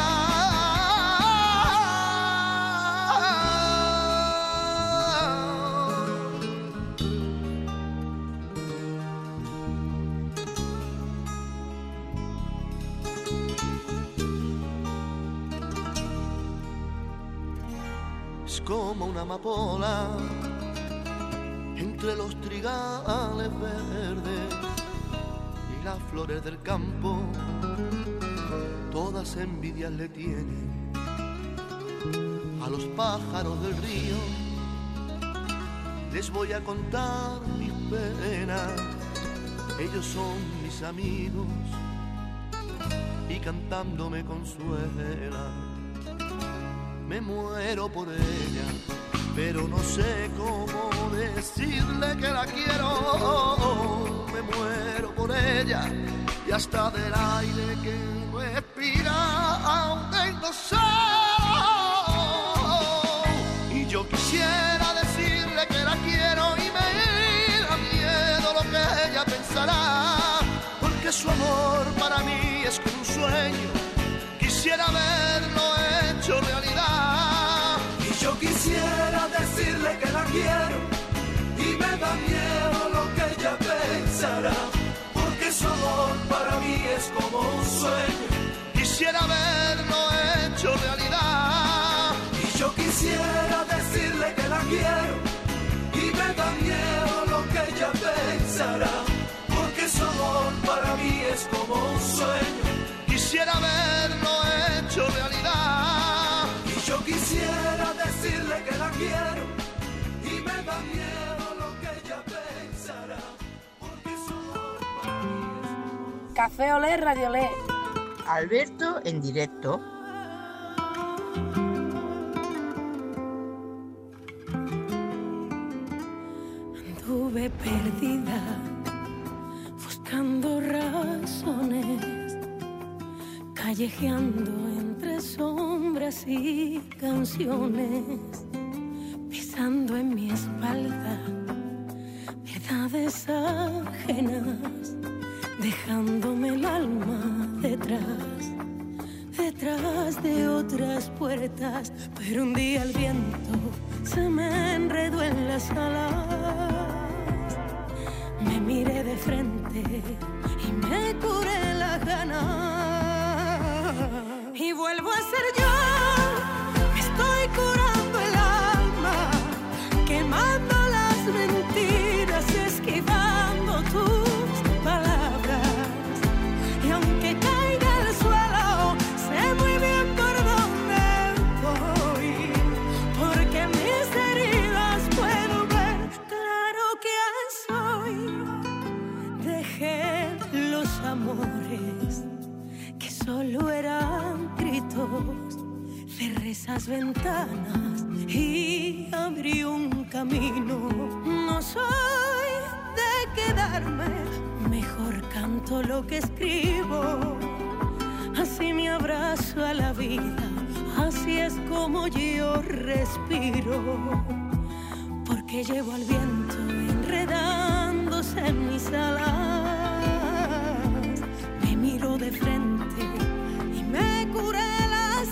Speaker 17: Es como una amapola entre los trigales verdes y las flores del campo, todas envidias le tienen a los pájaros del río, les voy a contar mis penas. Ellos son mis amigos y cantando me consuelan. Me muero por ella, pero no sé cómo decirle que la quiero. Me muero por ella y hasta del aire que respira aún tengo sed. Y yo quisiera decirle que la quiero y me da miedo lo que ella pensará, porque su amor para mí es como un sueño. Quisiera verlo hecho realidad.
Speaker 15: Y yo quisiera decirle que la quiero y me da miedo lo que ella pensará, porque su amor para mí es como un sueño.
Speaker 17: Quisiera verlo hecho realidad.
Speaker 15: Y yo quisiera decirle que la quiero y me da miedo lo que ella pensará, porque su amor para mí es como un sueño.
Speaker 17: Quisiera verlo hecho realidad.
Speaker 15: Y yo quisiera decirle que la quiero y me da miedo lo que ella pensará, porque su amor para mí es como...
Speaker 6: Café Olé, Radio Olé.
Speaker 5: Alberto en directo.
Speaker 6: Anduve perdida, buscando razones, callejeando entre sombras y canciones, pisando en mi espalda verdades ajenas, dejándome el alma detrás, detrás de otras puertas. Pero un día el viento se me enredó en las alas, me miré de frente y me curé la gana. Y vuelvo a ser yo, me estoy curando el alma, quemando las mentiras, esquivando tus palabras. Y aunque caiga al suelo, sé muy bien por dónde voy, porque mis heridas puedo ver claro quién soy. Dejé los amores que solo eran gritos, cerré esas ventanas y abrí un camino. No soy de quedarme, mejor canto lo que escribo. Así me abrazo a la vida, así es como yo respiro, porque llevo al viento enredándose en mis alas. Me miro de frente y me curé las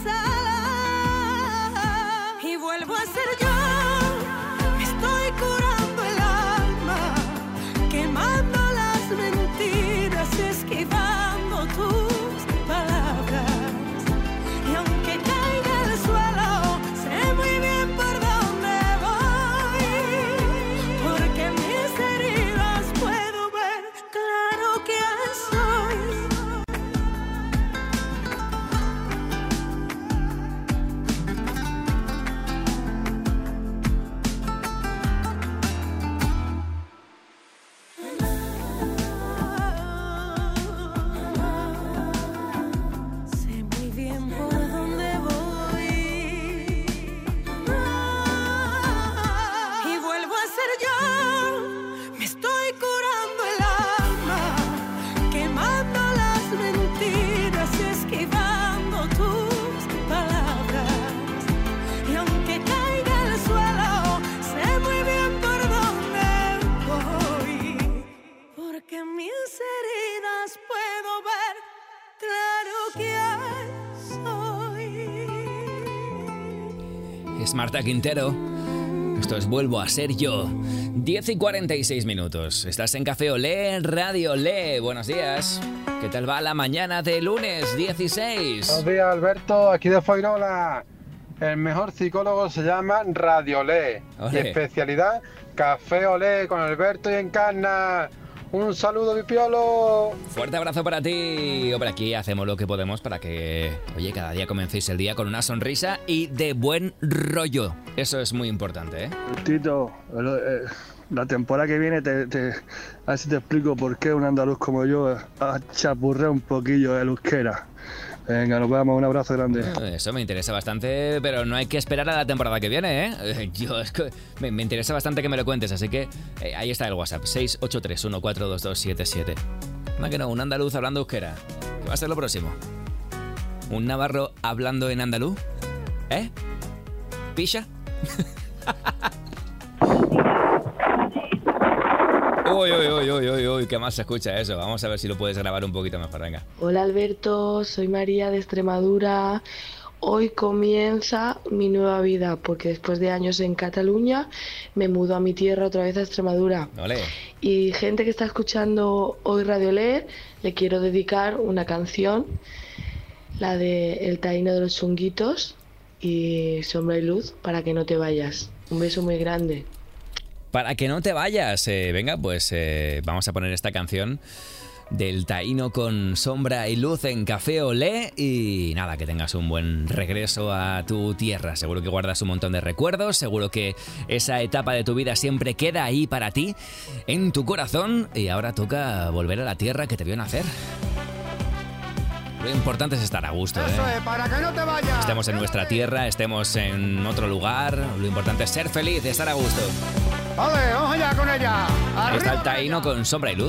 Speaker 6: alas. Y vuelvo a ser yo, me estoy curando el alma, quemando las mentiras, esquivando tus palabras. Y aunque caiga al suelo, sé muy bien por dónde voy, porque mis heridas puedo ver claro quién soy. Sé muy bien por dónde voy. Y vuelvo a ser yo, me estoy curando el alma, quemando las mentiras, esquivando tus palabras. Y aunque caiga al suelo, sé muy bien por dónde voy, porque mis heridas puedo ver claro quién soy.
Speaker 1: Es Marta Quintero. Esto es Vuelvo a ser yo. diez y cuarenta y seis minutos. Estás en Café Olé, Radio Olé. Buenos días. ¿Qué tal va la mañana de lunes dieciséis?
Speaker 18: Buenos días, Alberto, aquí de Foirola. El mejor psicólogo se llama Radio Olé. Y
Speaker 1: Olé.
Speaker 18: especialidad Café Olé con Alberto y Encarna. Un saludo, Pipiolo.
Speaker 1: Fuerte abrazo para ti. Hombre, aquí hacemos lo que podemos para que, oye, cada día comencéis el día con una sonrisa y de buen rollo. Eso es muy importante, ¿eh?
Speaker 19: Tito, la temporada que viene, te, te, a ver si te explico por qué un andaluz como yo chapurrea un poquillo el euskera. Venga, nos vemos, un abrazo grande.
Speaker 1: Eso me interesa bastante, pero no hay que esperar a la temporada que viene, ¿eh? Yo, es que me, me interesa bastante que me lo cuentes, así que eh, ahí está el WhatsApp, seis ocho tres uno cuatro dos dos siete siete. Más que no, un andaluz hablando euskera, que va a ser lo próximo. ¿Un navarro hablando en andaluz? ¿Eh? ¿Pisha? Uy, uy, uy, uy, uy, uy, ¿qué más se escucha eso? Vamos a ver si lo puedes grabar un poquito mejor, venga.
Speaker 20: Hola Alberto, soy María de Extremadura. Hoy comienza mi nueva vida porque después de años en Cataluña me mudo a mi tierra otra vez a Extremadura.
Speaker 1: Olé.
Speaker 20: Y gente que está escuchando hoy Radio Leer, le quiero dedicar una canción, la de El Taíno de los Chunguitos y Sombra y Luz, para que no te vayas. Un beso muy grande.
Speaker 1: Para que no te vayas, eh, venga, pues eh, vamos a poner esta canción del Taíno con Sombra y Luz en Café Olé y nada, que tengas un buen regreso a tu tierra. Seguro que guardas un montón de recuerdos, seguro que esa etapa de tu vida siempre queda ahí para ti, en tu corazón, y ahora toca volver a la tierra que te vio nacer. Lo importante es estar a gusto, ¿eh?
Speaker 11: Eso es, para que no te vayas.
Speaker 1: Estemos en nuestra tierra, estemos en otro lugar, lo importante es ser feliz, estar a gusto.
Speaker 11: Vale, vamos allá con ella.
Speaker 1: Ahí está el Taíno con Sombra y Luz.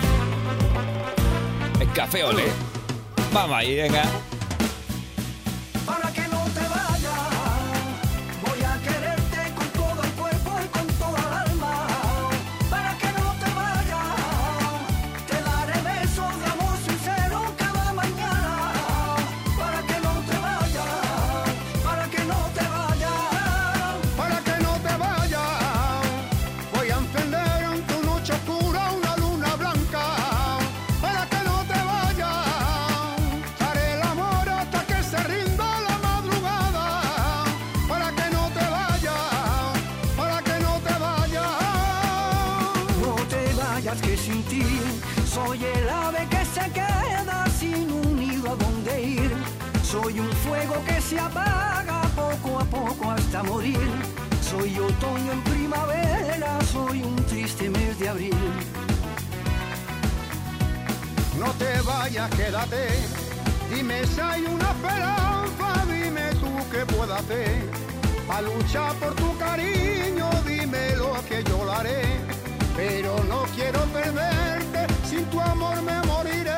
Speaker 1: El Café Olé. Vamos ahí, venga.
Speaker 15: Para que no te vayas, voy a quererte con todo el cuerpo y con toda el alma. Para que no te vayas, te daré besos de amor sincero cada mañana. Para que no te vayas, para que no te vayas,
Speaker 11: para que no te vayas, voy a encender en tu noche oscura una luna blanca. Para que no te vayas, haré el amor hasta que se rinda la madrugada. Para que no te vayas, para que no te vayas.
Speaker 15: no te vayas que sin ti soy el ave que se queda sin un nido a donde ir. Soy un fuego que se apaga poco a poco hasta morir. Soy otoño en primavera, soy un triste mes de abril.
Speaker 11: No te vayas, quédate. Dime si hay una esperanza, dime tú qué puedo hacer. A luchar por tu cariño, dime lo que yo lo haré. Pero no quiero perderte, sin tu amor me moriré.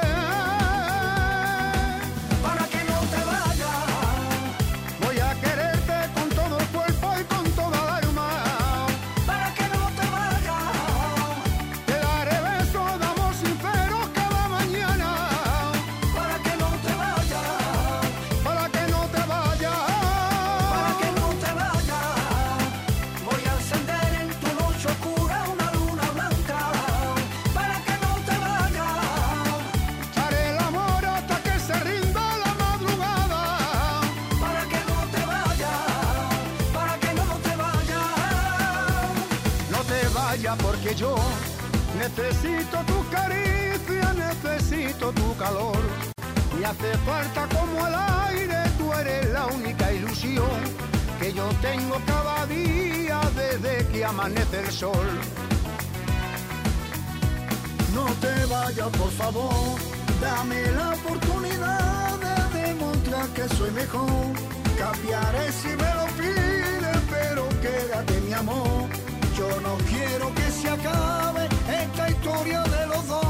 Speaker 15: Para que no te vayas,
Speaker 11: voy a quererte con todo el cuerpo y con toda el alma.
Speaker 15: para que no te vayas,
Speaker 11: Te daré besos de amor sincero cada mañana.
Speaker 15: para que no te vayas,
Speaker 11: Para que no te vayas,
Speaker 15: para que no te vayas. Voy a encender en tu noche oscura una luna blanca. Para que no te vayas,
Speaker 11: haré el amor hasta que se rinda la madrugada.
Speaker 15: para que no te vayas, para que no te vayas.
Speaker 11: No te vayas porque yo necesito tu caricia, necesito tu calor. Me hace falta como el aire, tú eres la única ilusión que yo tengo cada día desde que amanece el sol.
Speaker 15: No te vayas, por favor, dame la oportunidad de demostrar que soy mejor. Cambiaré si me lo pides, pero quédate mi amor. Yo no quiero que se acabe esta historia de los dos.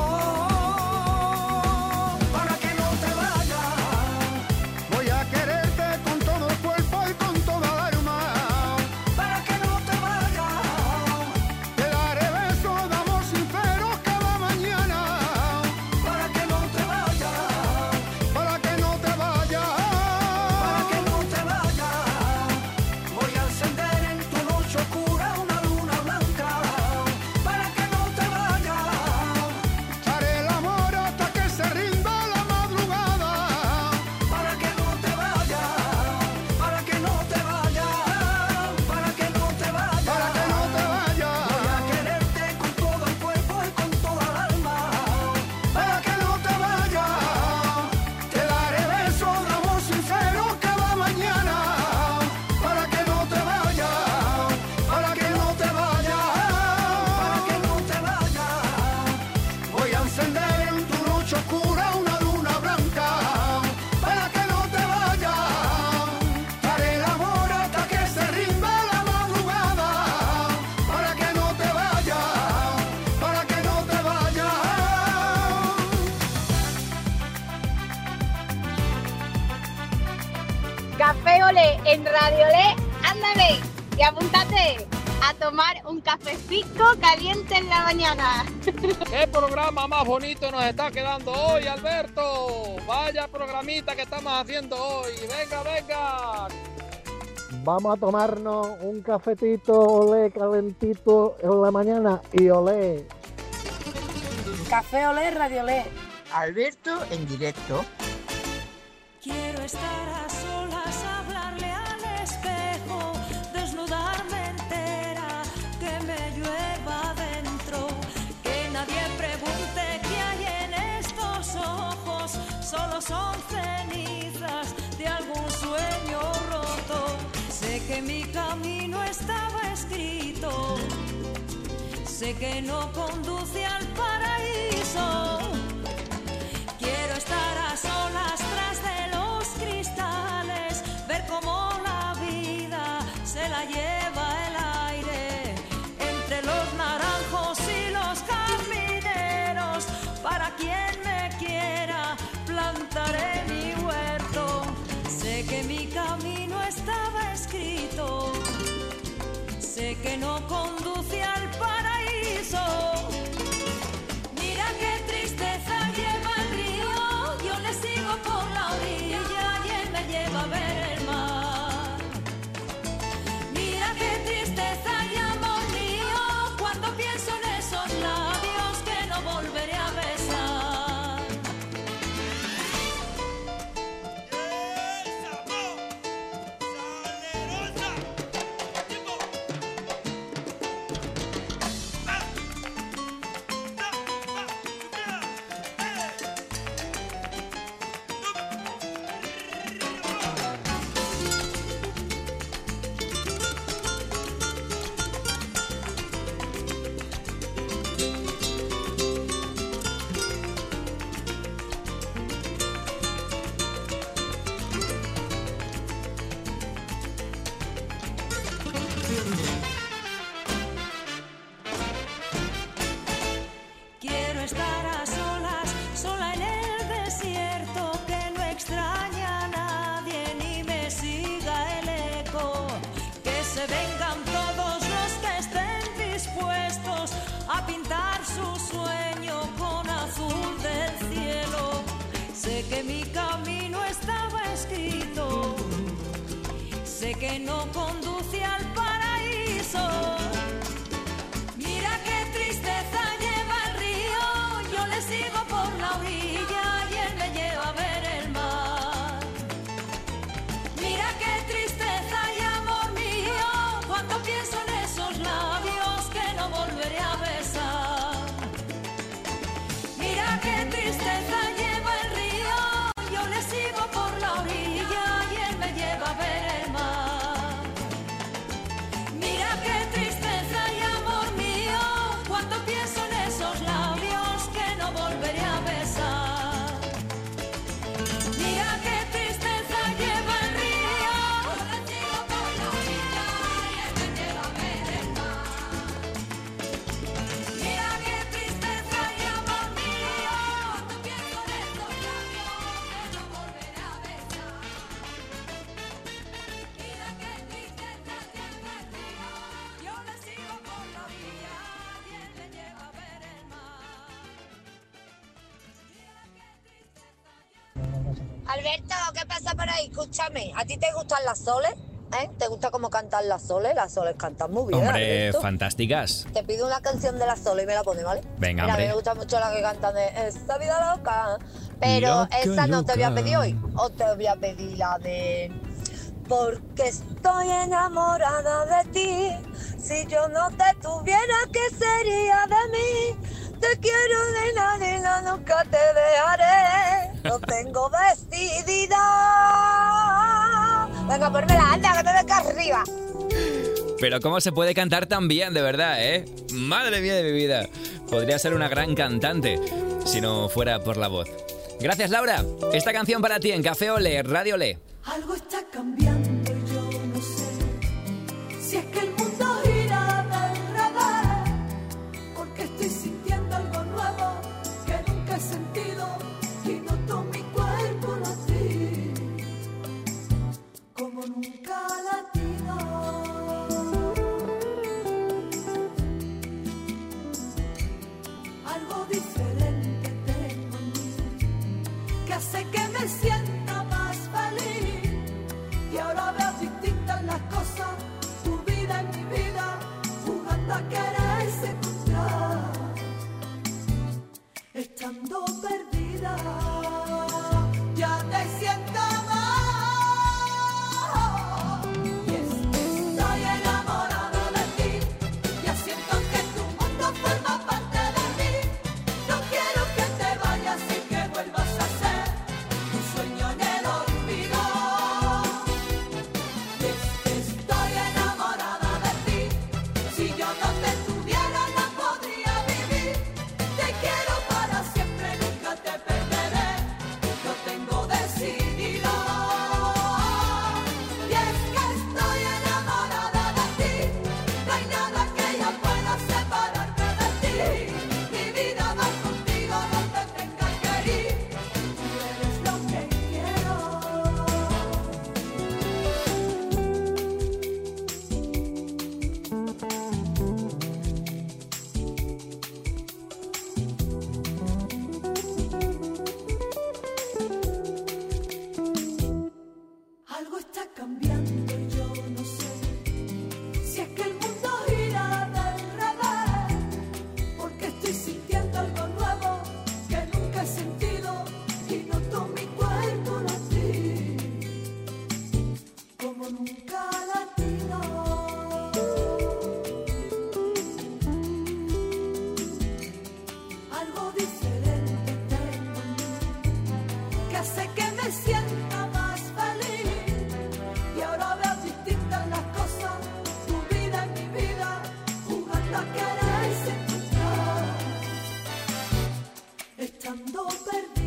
Speaker 15: Para que no te vayas,
Speaker 11: Voy a quererte con todo el cuerpo y con toda el alma.
Speaker 15: para que no te vayas,
Speaker 11: Te daré besos de amor sincero cada mañana.
Speaker 15: para que no te vayas,
Speaker 11: Para que no te vayas,
Speaker 15: para que no te vayas. Voy a encender en tu noche oscura una luna blanca. Para que no te vayas,
Speaker 11: haré el
Speaker 21: Café Olé en Radio Olé, ándale y apúntate a tomar un cafecito caliente en la mañana.
Speaker 22: ¿Qué programa más bonito nos está quedando hoy, Alberto? Vaya programita que estamos haciendo hoy. Venga, venga.
Speaker 23: Vamos a tomarnos un cafetito olé calentito en la mañana y olé.
Speaker 5: Café Olé, Radio Olé. Alberto en directo.
Speaker 6: Quiero estar a solas, hablarle al espejo, desnudarme entera, que me llueva dentro, que nadie pregunte qué hay en estos ojos, solo son cenizas de algún sueño roto. Sé que mi camino estaba escrito, sé que no conduce al paraíso. Quiero estar a solas tras de los cristales, ver cómo la vida se la lleva el aire, entre los naranjos y los jardineros. Para quien me quiera, plantaré mi huerto. Sé que mi camino estaba escrito, sé que no conduce al paraíso. Mira qué tristeza lleva el río, yo le sigo por la orilla y él me lleva a ver el mar. Mira qué tristeza y amor mío, cuando pienso en esos labios que no volveré a besar. Quiero estar a solas, sola en el desierto, que no extrañe a nadie ni me siga el eco. Que se vengan todos los que estén dispuestos a pintar su sueño con azul del cielo. Sé que mi camino estaba escrito, sé que no conduce al paraíso. Mira qué tristeza lleva el río, yo le sigo por la orilla y él me lleva a ver el mar. Mira qué tristeza y amor mío, cuando pienso en esos labios que no volveré a besar. Mira qué tristeza lleva el río, yo le sigo por la orilla y él me lleva a ver el mar. Mira qué tristeza y amor mío, cuando pienso en esos labios que no volveré a besar. Mira qué tristeza lleva el río, yo le sigo por la orilla y él me lleva a ver el mar. Mira qué tristeza y amor mío, cuando pienso en esos labios que no volveré a besar. Mira qué tristeza lleva el río, yo le sigo por la orilla y él me lleva a ver el mar.
Speaker 24: Alberto, ¿qué pasa por ahí? Escúchame, ¿a ti te gustan las soles? ¿Eh? ¿Te gusta cómo cantan las soles? Las soles cantan muy bien,
Speaker 1: Hombre,
Speaker 24: Alberto.
Speaker 1: fantásticas.
Speaker 24: Te pido una canción de las soles y me la pones, ¿vale?
Speaker 1: Venga,
Speaker 24: Mira, a mí
Speaker 1: hombre.
Speaker 24: me gusta mucho la que cantan de Esta vida loca. Pero
Speaker 1: Loca,
Speaker 24: esa no te voy a
Speaker 1: loca.
Speaker 24: pedir hoy. O te voy a pedir la de Porque estoy enamorada de ti. Si yo no te tuviera, ¿qué sería de mí? Te quiero de la nena, nunca te dejaré. Lo tengo decidida. Venga, ponmela, anda, que te venga arriba.
Speaker 1: Pero cómo se puede cantar tan bien, de verdad, ¿eh? Madre mía de mi vida. Podría ser una gran cantante si no fuera por la voz. Gracias, Laura. Esta canción para ti en Café Olé, Radio Olé.
Speaker 6: Algo está cambiando y yo no sé si es que el mundo gira del revés, porque estoy sintiendo algo nuevo que nunca he sentido y noto mi cuerpo latir.
Speaker 2: que hace que me sienta más feliz. Y ahora veo distintas las cosas, tu vida en mi vida, jugando a quererse encontrar, estando perdida. Ya te siento más. Y es que estoy enamorada de ti. Ya siento que tu mundo forma parte de mí. No quiero que te vayas y que vuelvas a ser un sueño en el olvido. Y es que estoy enamorada de ti. Si yo no te tuviera no podría vivir. Te quiero para siempre, nunca te perderé. Lo tengo decidido. Y es que estoy enamorada de ti. No hay nada que ya pueda separarme de ti. Mi vida va contigo donde tenga que ir. Tú eres lo que quiero. Algo está cambiando y yo no sé si es que el mundo gira del revés, porque estoy sintiendo algo nuevo que nunca he sentido y noto mi cuerpo latir como nunca ha latido. Algo diferente tengo en mí que hace que me sienta más feliz. Y ahora veo distintas las cosas, tu vida en mi vida, jugando a quererse encontrar, estando perdida.